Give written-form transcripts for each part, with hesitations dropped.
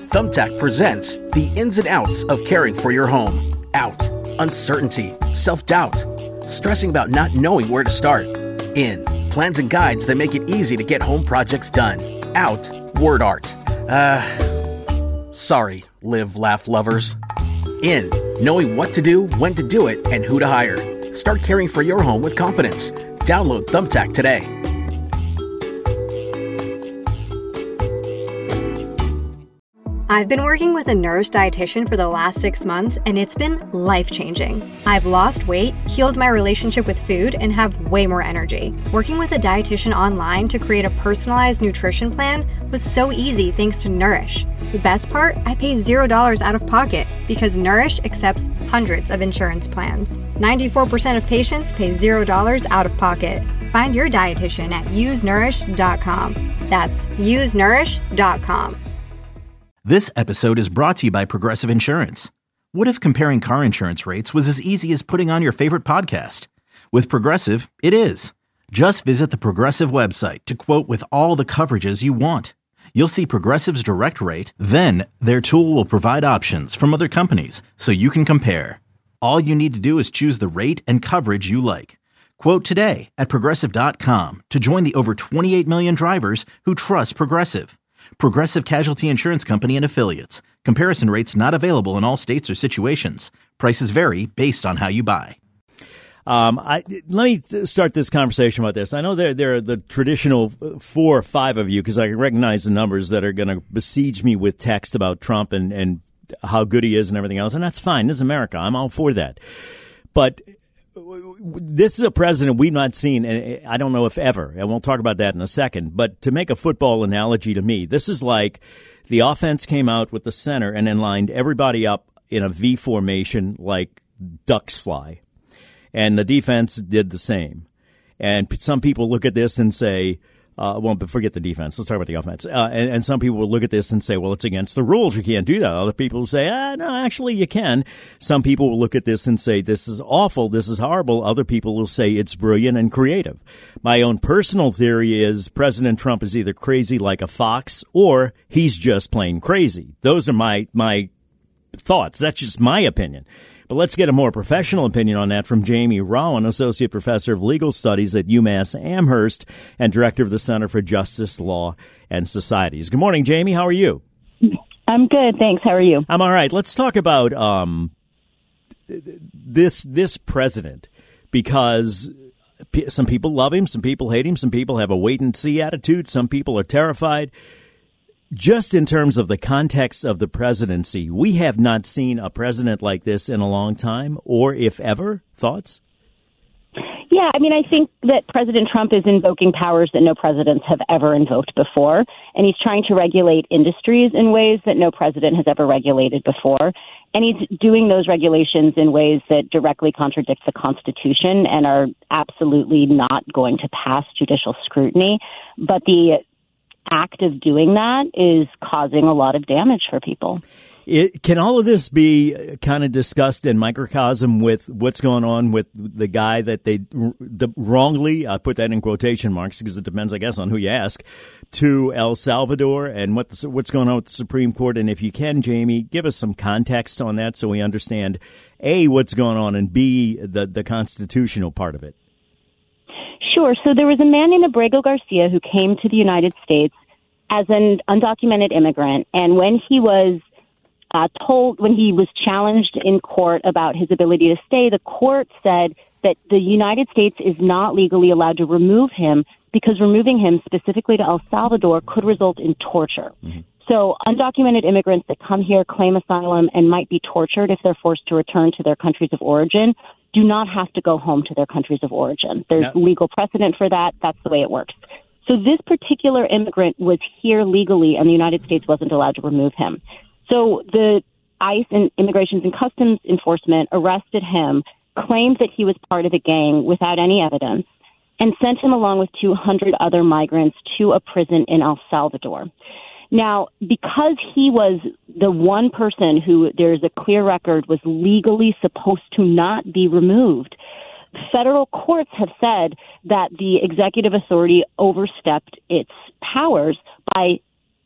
Thumbtack presents the ins and outs of caring for your home. Out, uncertainty, self-doubt, stressing about not knowing where to start. In, plans and guides that make it easy to get home projects done. Out, word art. Sorry, live, laugh lovers. In, knowing what to do, when to do it, and who to hire. Start caring for your home with confidence. Download Thumbtack today. I've been working with a Nourish dietitian for the last 6 months, and it's been life-changing. I've lost weight, healed my relationship with food, and have way more energy. Working with a dietitian online to create a personalized nutrition plan was so easy thanks to Nourish. The best part? I pay $0 out of pocket because Nourish accepts hundreds of insurance plans. 94% of patients pay $0 out of pocket. Find your dietitian at usenourish.com. That's usenourish.com. This episode is brought to you by Progressive Insurance. What if comparing car insurance rates was as easy as putting on your favorite podcast? With Progressive, it is. Just visit the Progressive website to quote with all the coverages you want. You'll see Progressive's direct rate, then their tool will provide options from other companies so you can compare. All you need to do is choose the rate and coverage you like. Quote today at Progressive.com to join the over 28 million drivers who trust Progressive. Progressive Casualty Insurance Company and Affiliates. Comparison rates not available in all states or situations. Prices vary based on how you buy. Let me start this conversation about this. I know there are the traditional 4 or 5 of you, because I can recognize the numbers that are going to besiege me with text about Trump and how good he is and everything else. And that's fine. This is America. I'm all for that. But this is a president we've not seen, and I don't know if ever, and we'll talk about that in a second, but to make a football analogy to me, this is like the offense came out with the center and then lined everybody up in a V formation like ducks fly, and the defense did the same. And some people look at this and say, but forget the defense. Let's talk about the offense. And some people will look at this and say, well, it's against the rules. You can't do that. Other people will say, no, actually you can. Some people will look at this and say, this is awful. This is horrible. Other people will say it's brilliant and creative. My own personal theory is President Trump is either crazy like a fox or he's just plain crazy. Those are my thoughts. That's just my opinion. But let's get a more professional opinion on that from Jamie Rowan, Associate Professor of Legal Studies at UMass Amherst and Director of the Center for Justice, Law, and Societies. Good morning, Jamie. How are you? I'm good, thanks. How are you? I'm all right. Let's talk about this president, because some people love him, some people hate him, some people have a wait-and-see attitude, some people are terrified. Just in terms of the context of the presidency, we have not seen a president like this in a long time, or if ever. Thoughts? Yeah, I mean, I think that President Trump is invoking powers that no presidents have ever invoked before, and he's trying to regulate industries in ways that no president has ever regulated before. And he's doing those regulations in ways that directly contradict the Constitution and are absolutely not going to pass judicial scrutiny. But the act of doing that is causing a lot of damage for people. Can all of this be kind of discussed in microcosm with what's going on with the guy that they wrongly, I put that in quotation marks because it depends, I guess, on who you ask, to El Salvador, and what's going on with the Supreme Court? And if you can, Jamie, give us some context on that so we understand, A, what's going on, and B, the constitutional part of it. Sure. So there was a man named Abrego Garcia who came to the United States as an undocumented immigrant. And when he was when he was challenged in court about his ability to stay, the court said that the United States is not legally allowed to remove him because removing him specifically to El Salvador could result in torture. Mm-hmm. So undocumented immigrants that come here, claim asylum, and might be tortured if they're forced to return to their countries of origin do not have to go home to their countries of origin. There's legal precedent for that. That's the way it works. So this particular immigrant was here legally, and the United States wasn't allowed to remove him. So the ICE and Immigration and Customs Enforcement arrested him, claimed that he was part of a gang without any evidence, and sent him along with 200 other migrants to a prison in El Salvador. Now, because he was the one person who there's a clear record was legally supposed to not be removed, federal courts have said that the executive authority overstepped its powers by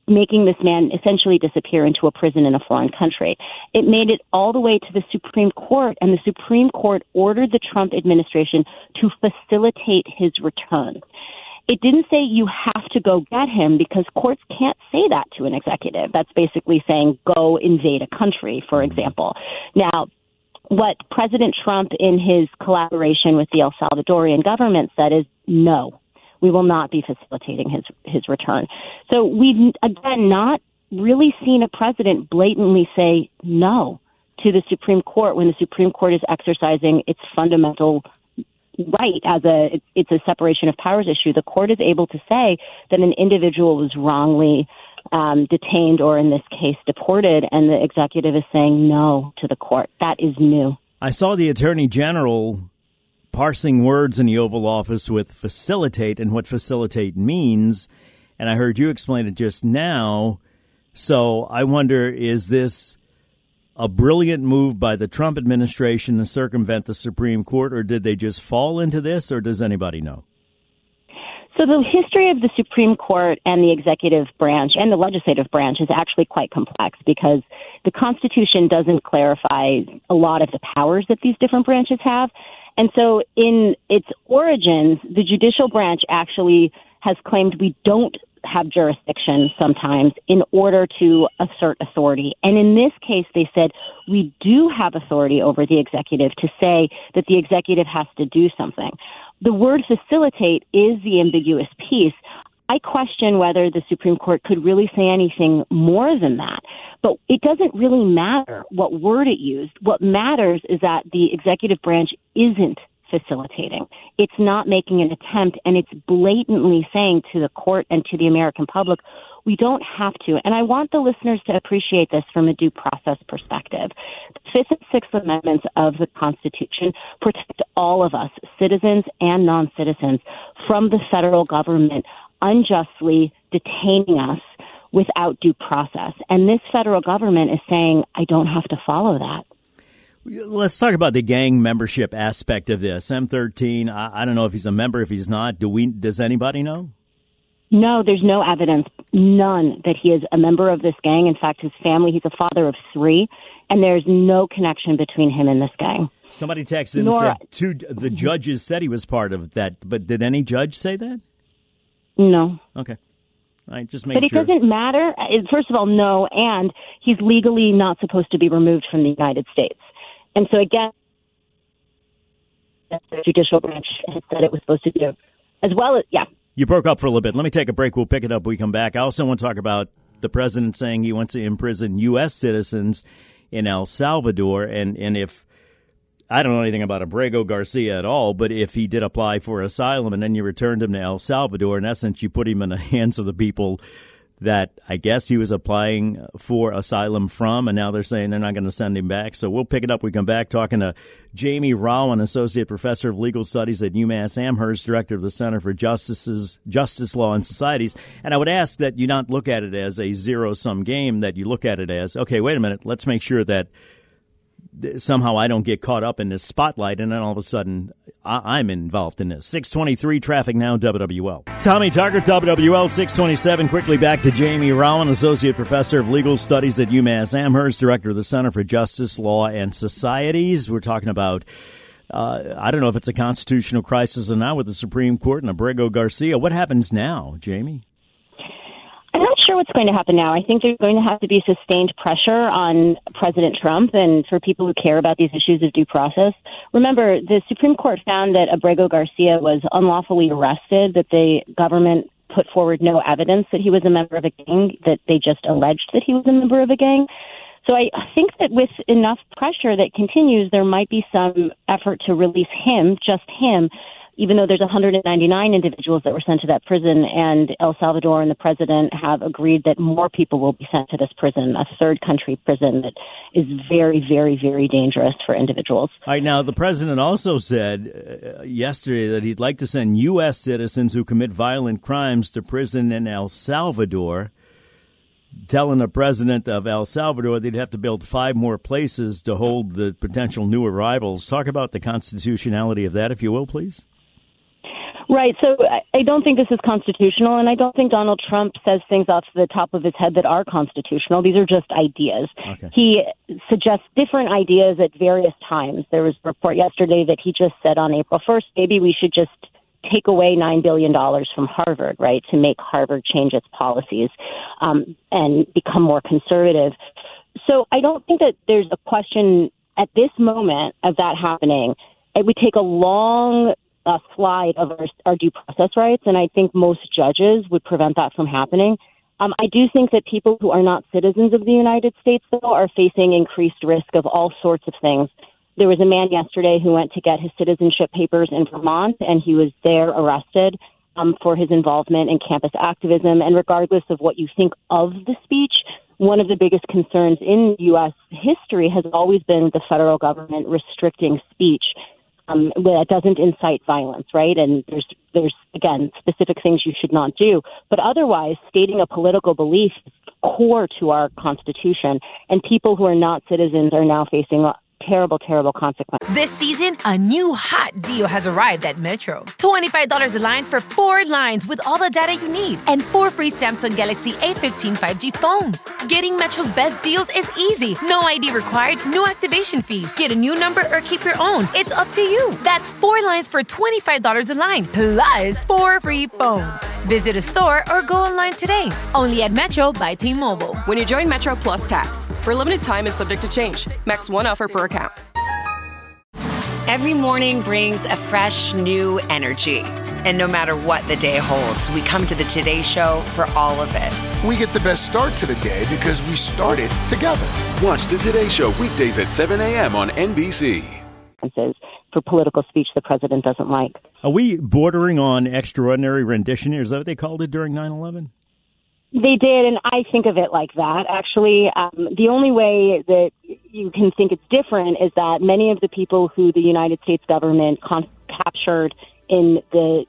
making this man essentially disappear into a prison in a foreign country. It made it all the way to the Supreme Court, and the Supreme Court ordered the Trump administration to facilitate his return. It didn't say you have to go get him, because courts can't say that to an executive. That's basically saying go invade a country, for example. Now, what President Trump in his collaboration with the El Salvadorian government said is no. We will not be facilitating his return. So we've, again, not really seen a president blatantly say no to the Supreme Court when the Supreme Court is exercising its fundamental right it's a separation of powers issue. The court is able to say that an individual was wrongly detained or, in this case, deported, and the executive is saying no to the court. That is new. I saw the Attorney General parsing words in the Oval Office with facilitate and what facilitate means, and I heard you explain it just now. So I wonder, is this a brilliant move by the Trump administration to circumvent the Supreme Court, or did they just fall into this, or does anybody know? So the history of the Supreme Court and the executive branch and the legislative branch is actually quite complex, because the Constitution doesn't clarify a lot of the powers that these different branches have. And so in its origins, the judicial branch actually has claimed we don't have jurisdiction sometimes in order to assert authority. And in this case, they said we do have authority over the executive to say that the executive has to do something. The word facilitate is the ambiguous piece. I question whether the Supreme Court could really say anything more than that. But it doesn't really matter what word it used. What matters is that the executive branch isn't facilitating. It's not making an attempt, and it's blatantly saying to the court and to the American public, we don't have to. And I want the listeners to appreciate this from a due process perspective. The Fifth and Sixth Amendments of the Constitution protect all of us, citizens and non-citizens, from the federal government unjustly detaining us without due process. And this federal government is saying, I don't have to follow that. Let's talk about the gang membership aspect of this. M13, I don't know if he's a member, if he's not. Does anybody know? No, there's no evidence, none, that he is a member of this gang. In fact, his family, he's a father of 3, and there's no connection between him and this gang. Somebody texted and said the judges said he was part of that, but did any judge say that? No. Okay. All right, just making sure. But it doesn't matter. First of all, no, and he's legally not supposed to be removed from the United States. And so, again, the judicial branch has said it was supposed to do, as well as, yeah. You broke up for a little bit. Let me take a break. We'll pick it up when we come back. I also want to talk about the president saying he wants to imprison U.S. citizens in El Salvador. And if, I don't know anything about Abrego Garcia at all, but if he did apply for asylum and then you returned him to El Salvador, in essence, you put him in the hands of the people that I guess he was applying for asylum from, and now they're saying they're not going to send him back. So we'll pick it up when we come back, talking to Jamie Rowan, Associate Professor of Legal Studies at UMass Amherst, Director of the Center for Justice, Law, and Societies. And I would ask that you not look at it as a zero-sum game, that you look at it as, okay, wait a minute, let's make sure that somehow I don't get caught up in this spotlight, and then all of a sudden I'm involved in this. 623 traffic now, WWL. Tommy Tucker, WWL 627. Quickly back to Jamie Rowan, Associate Professor of Legal Studies at UMass Amherst, Director of the Center for Justice, Law, and Societies. We're talking about, I don't know if it's a constitutional crisis or not with the Supreme Court and Abrego Garcia. What happens now, Jamie? I'm not sure what's going to happen now. I think there's going to have to be sustained pressure on President Trump and for people who care about these issues of due process. Remember, the Supreme Court found that Abrego Garcia was unlawfully arrested, that the government put forward no evidence that he was a member of a gang, that they just alleged that he was a member of a gang. So I think that with enough pressure that continues, there might be some effort to release him, just him, even though there's 199 individuals that were sent to that prison, and El Salvador and the president have agreed that more people will be sent to this prison, a third country prison that is very, very, very dangerous for individuals. All right, now the president also said yesterday that he'd like to send U.S. citizens who commit violent crimes to prison in El Salvador, telling the president of El Salvador they'd have to build 5 more places to hold the potential new arrivals. Talk about the constitutionality of that, if you will, please. Right. So I don't think this is constitutional, and I don't think Donald Trump says things off the top of his head that are constitutional. These are just ideas. Okay. He suggests different ideas at various times. There was a report yesterday that he just said on April 1st, maybe we should just take away $9 billion from Harvard, right, to make Harvard change its policies and become more conservative. So I don't think that there's a question at this moment of that happening. It would take a long slide of our due process rights, and I think most judges would prevent that from happening. I do think that people who are not citizens of the United States, though, are facing increased risk of all sorts of things. There was a man yesterday who went to get his citizenship papers in Vermont, and he was there arrested for his involvement in campus activism. And regardless of what you think of the speech, one of the biggest concerns in U.S. history has always been the federal government restricting speech that doesn't incite violence, right? And there's again, specific things you should not do. But otherwise, stating a political belief is core to our Constitution, and people who are not citizens are now facing terrible, terrible consequences. This season, a new hot deal has arrived at Metro. $25 a line for 4 lines with all the data you need and 4 free Samsung Galaxy A15 5G phones. Getting Metro's best deals is easy. No ID required, no activation fees. Get a new number or keep your own. It's up to you. That's 4 lines for $25 a line, plus 4 free phones. Visit a store or go online today. Only at Metro by T-Mobile. When you join Metro Plus Tax, for a limited time and subject to change. Max 1 offer per account. Every morning brings a fresh, new energy. And no matter what the day holds, we come to the Today Show for all of it. We get the best start to the day because we started together. Watch the Today Show weekdays at 7 a.m. on NBC. For political speech the president doesn't like. Are we bordering on extraordinary rendition here? Is that what they called it during 9/11? They did, and I think of it like that, actually. The only way that you can think it's different is that many of the people who the United States government captured in the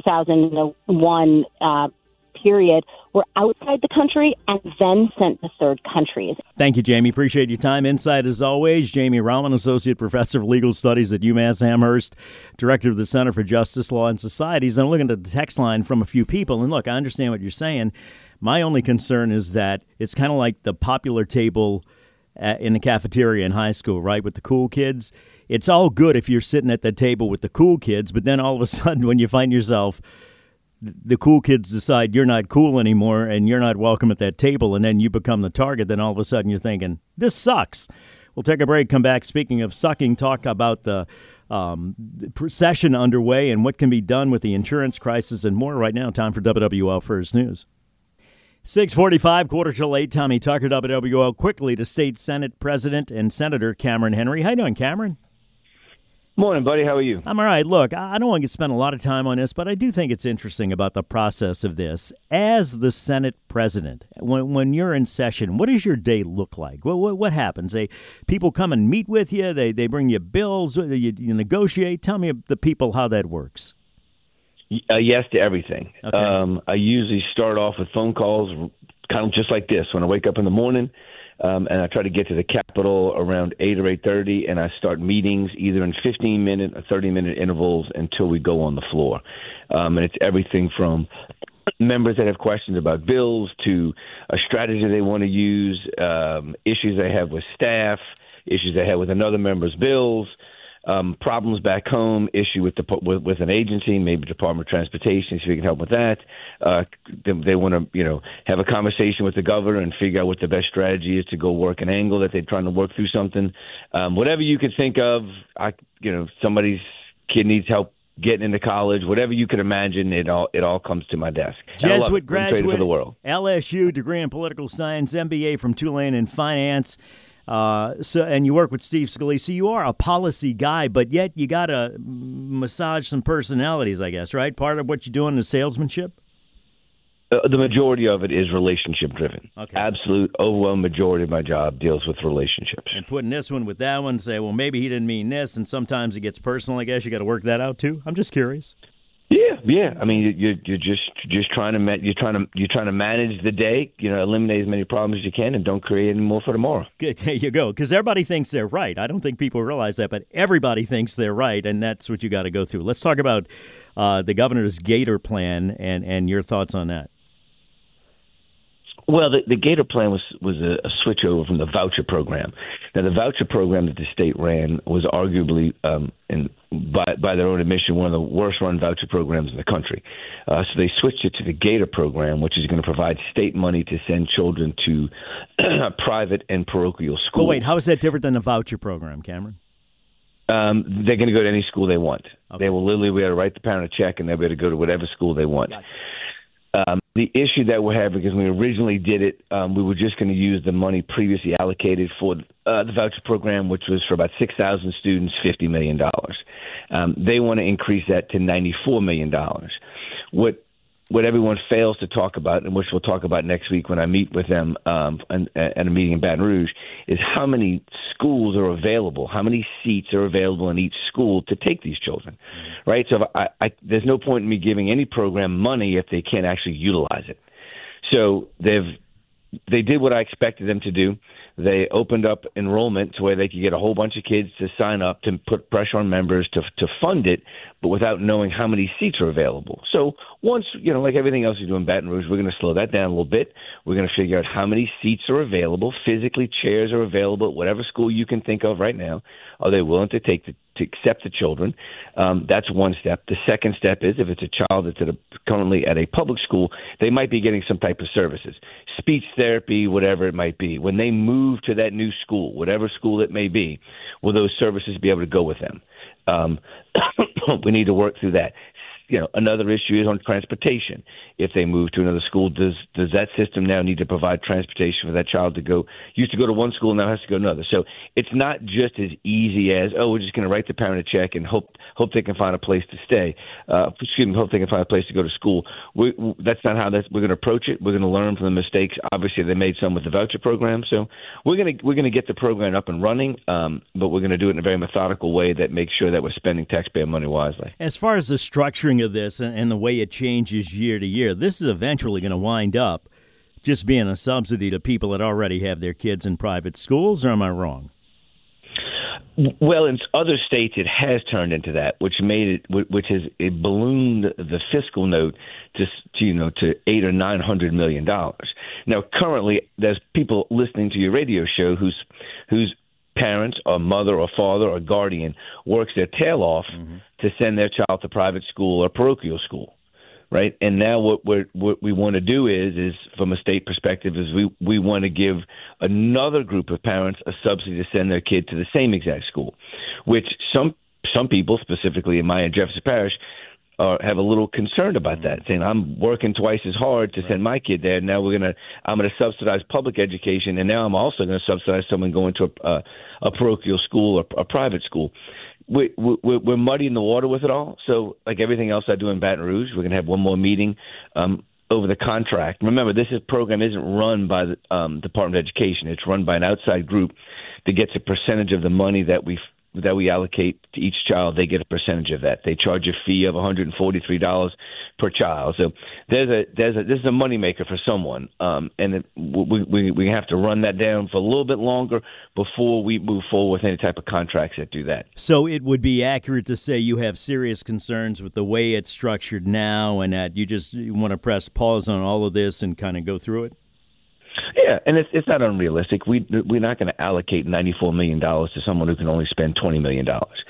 2001 period were outside the country and then sent to third countries. Thank you, Jamie. Appreciate your time. Insight as always. Jamie Rahman, Associate Professor of Legal Studies at UMass Amherst, Director of the Center for Justice, Law, and Societies. I'm looking at the text line from a few people. And look, I understand what you're saying. My only concern is that it's kind of like the popular table in the cafeteria in high school, right, with the cool kids. It's all good if you're sitting at the table with the cool kids, but then all of a sudden when you find yourself, the cool kids decide you're not cool anymore and you're not welcome at that table, and then you become the target, then all of a sudden you're thinking, this sucks. We'll take a break, come back. Speaking of sucking, talk about the session underway and what can be done with the insurance crisis and more. Right now, time for WWL First News. 6:45, 7:45. Tommy Tucker, WWL. Quickly to State Senate President and Senator Cameron Henry. How you doing, Cameron? Morning, buddy. How are you? I'm all right. Look, I don't want to spend a lot of time on this, but I do think it's interesting about the process of this. As the Senate President, when you're in session, what does your day look like? What happens? People come and meet with you. They bring you bills. You negotiate. Tell me, the people, how that works. Yes to everything. Okay. I usually start off with phone calls, kind of just like this. When I wake up in the morning, and I try to get to the Capitol around 8 or 8:30, and I start meetings either in 15-minute or 30-minute intervals until we go on the floor. And it's everything from members that have questions about bills to a strategy they want to use, issues they have with staff, issues they have with another member's bills. Problems back home, issue with an agency, maybe Department of Transportation, so we can help with that. They want to, have a conversation with the governor and figure out what the best strategy is to go work an angle that they're trying to work through something. Whatever you could think of, somebody's kid needs help getting into college, whatever you can imagine, it all comes to my desk. Jesuit graduate, for the world. LSU, degree in political science, MBA from Tulane in finance. And you work with Steve Scalise. You are a policy guy, but yet you got to massage some personalities, I guess, right? Part of what you're doing is salesmanship? The majority of it is relationship-driven. Okay. Absolute, overwhelming majority of my job deals with relationships. And putting this one with that one, say, well, maybe he didn't mean this, and sometimes it gets personal, I guess. You got to work that out, too? I'm just curious. Yeah. I mean, you're just trying to manage the day. Eliminate as many problems as you can, and don't create any more for tomorrow. Good, there you go. Because everybody thinks they're right. I don't think people realize that, but everybody thinks they're right, and that's what you got to go through. Let's talk about the governor's Gator plan and your thoughts on that. Well, the Gator plan was a switch over from the voucher program. Now, the voucher program that the state ran was arguably, by their own admission, one of the worst-run voucher programs in the country. So they switched it to the Gator program, which is going to provide state money to send children to private and parochial schools. But wait, how is that different than the voucher program, Cameron? They're going to go to any school they want. Okay. They will literally be able to write the parent a check, and they'll be able to go to whatever school they want. Gotcha. The issue that we're having is when we originally did it, we were just going to use the money previously allocated for the voucher program, which was for about 6,000 students, $50 million. They want to increase that to $94 million. What everyone fails to talk about, and which we'll talk about next week when I meet with them at a meeting in Baton Rouge, is how many schools are available, how many seats are available in each school to take these children, right? So there's no point in me giving any program money if they can't actually utilize it. So they did what I expected them to do. They opened up enrollment to where they could get a whole bunch of kids to sign up, to put pressure on members to fund it, but without knowing how many seats are available. So once, like everything else we do in Baton Rouge, we're going to slow that down a little bit. We're going to figure out how many seats are available. Physically, chairs are available at whatever school you can think of right now. Are they willing to accept the children? That's one step. The second step is if it's a child that's currently at a public school, they might be getting some type of services, speech therapy, whatever it might be. When they move to that new school, whatever school it may be, will those services be able to go with them? We need to work through that. Another issue is on transportation. If they move to another school, does that system now need to provide transportation for that child to go? Used to go to one school, now has to go to another. So it's not just as easy as, we're just going to write the parent a check and hope they can find a place to stay. Hope they can find a place to go to school. That's not how we're going to approach it. We're going to learn from the mistakes. Obviously, they made some with the voucher program. So we're going to get the program up and running, but we're going to do it in a very methodical way that makes sure that we're spending taxpayer money wisely. As far as the structuring of this and the way it changes year to year, this is eventually going to wind up just being a subsidy to people that already have their kids in private schools, or am I wrong? Well, in other states, it has turned into that, which has ballooned the fiscal note to $800 or $900 million. Now, currently, there's people listening to your radio show whose parents or mother or father or guardian works their tail off to send their child to private school or parochial school, right? And now what we want to do is from a state perspective, is we want to give another group of parents a subsidy to send their kid to the same exact school, which some people, specifically in my Jefferson Parish, have a little concerned about that, saying I'm working twice as hard to send my kid there. Now I'm going to subsidize public education, and now I'm also going to subsidize someone going to a parochial school or a private school. We're muddying the water with it all. So like everything else I do in Baton Rouge, we're going to have one more meeting over the contract. Remember, this program isn't run by the Department of Education. It's run by an outside group that gets a percentage of the money that we allocate to each child. They get a percentage of that. They charge a fee of $143 per child. So this is a moneymaker for someone, and we have to run that down for a little bit longer before we move forward with any type of contracts that do that. So it would be accurate to say you have serious concerns with the way it's structured now, and that you want to press pause on all of this and kind of go through it? Yeah, and it's not unrealistic. We're not going to allocate $94 million to someone who can only spend $20 million.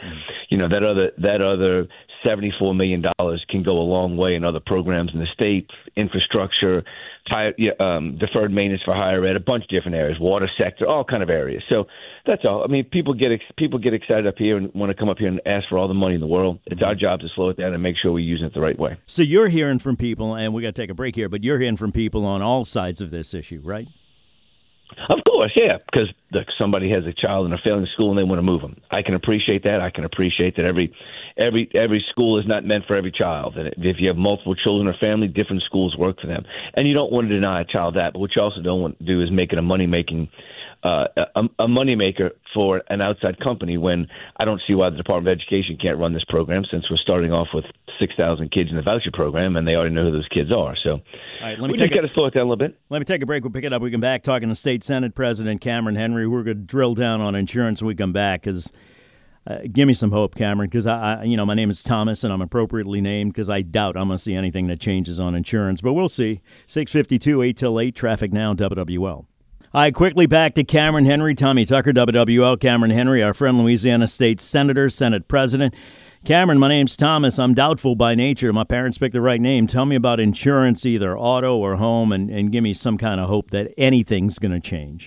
That other $74 million can go a long way in other programs in the state, infrastructure, deferred maintenance for higher ed, a bunch of different areas, water sector, all kind of areas. So that's all. I mean, people get excited up here and want to come up here and ask for all the money in the world. It's our job to slow it down and make sure we're using it the right way. So you're hearing from people, and we got to take a break here, but you're hearing from people on all sides of this issue, right? Of course, yeah, because somebody has a child in a failing school and they want to move them. I can appreciate that. I can appreciate that every school is not meant for every child. And if you have multiple children or family, different schools work for them. And you don't want to deny a child that. But what you also don't want to do is make it a moneymaker for an outside company when I don't see why the Department of Education can't run this program, since we're starting off with 6,000 kids in the voucher program, and they already know who those kids are. So we just got to slow it down a little bit. Let me take a break. We'll pick it up. We come back talking to State Senate President Cameron Henry. We're going to drill down on insurance when we come back, because give me some hope, Cameron, because my name is Thomas, and I'm appropriately named because I doubt I'm going to see anything that changes on insurance. But we'll see. 6:52, 8 till 8, traffic now, WWL. All right, quickly back to Cameron Henry. Tommy Tucker, WWL. Cameron Henry, our friend Louisiana State Senator, Senate President. Cameron, my name's Thomas. I'm doubtful by nature. My parents picked the right name. Tell me about insurance, either auto or home, and give me some kind of hope that anything's going to change.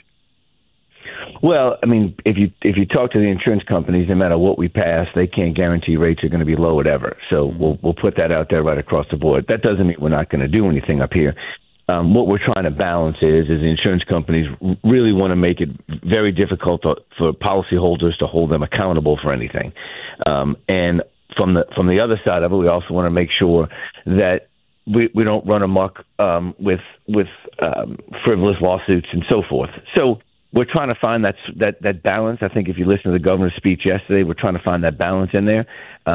Well, I mean, if you talk to the insurance companies, no matter what we pass, they can't guarantee rates are going to be low whatever. So we'll put that out there right across the board. That doesn't mean we're not going to do anything up here. What we're trying to balance is the insurance companies really want to make it very difficult for policyholders to hold them accountable for anything. And from the other side of it, we also want to make sure that we don't run amok with frivolous lawsuits and so forth. So we're trying to find that balance. I think if you listen to the governor's speech yesterday, we're trying to find that balance in there.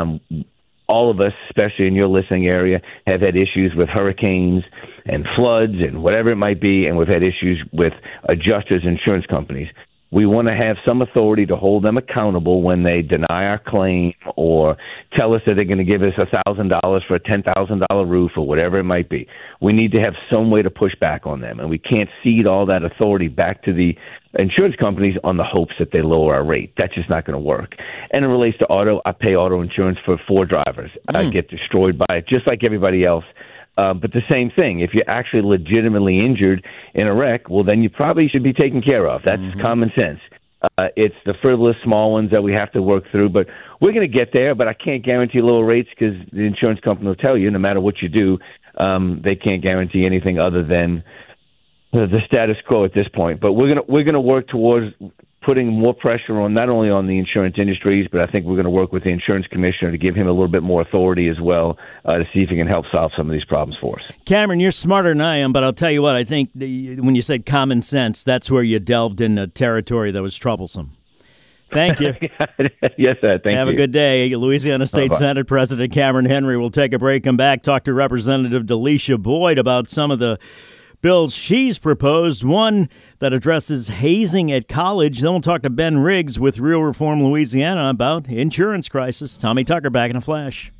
All of us, especially in your listening area, have had issues with hurricanes and floods and whatever it might be, and we've had issues with adjusters, insurance companies. We want to have some authority to hold them accountable when they deny our claim or tell us that they're going to give us $1,000 for a $10,000 roof or whatever it might be. We need to have some way to push back on them, and we can't cede all that authority back to the insurance companies on the hopes that they lower our rate. That's just not going to work. And it relates to auto. I pay auto insurance for 4 drivers. I get destroyed by it just like everybody else. But the same thing, if you're actually legitimately injured in a wreck, well, then you probably should be taken care of. That's common sense. It's the frivolous small ones that we have to work through. But we're going to get there, but I can't guarantee lower rates because the insurance company will tell you no matter what you do, they can't guarantee anything other than the status quo at this point. But we're gonna work towards putting more pressure on not only on the insurance industries, but I think we're going to work with the insurance commissioner to give him a little bit more authority as well to see if he can help solve some of these problems for us. Cameron, you're smarter than I am, but I'll tell you what, I think when you said common sense, that's where you delved into territory that was troublesome. Thank you. Yes, sir. Thank you. Have a good day. Louisiana State Senate President Cameron Henry will take a break, come back, talk to Representative Delisha Boyd about some of the bills she's proposed, one that addresses hazing at college. Then we'll talk to Ben Riggs with Real Reform Louisiana about insurance crisis. Tommy Tucker back in a flash.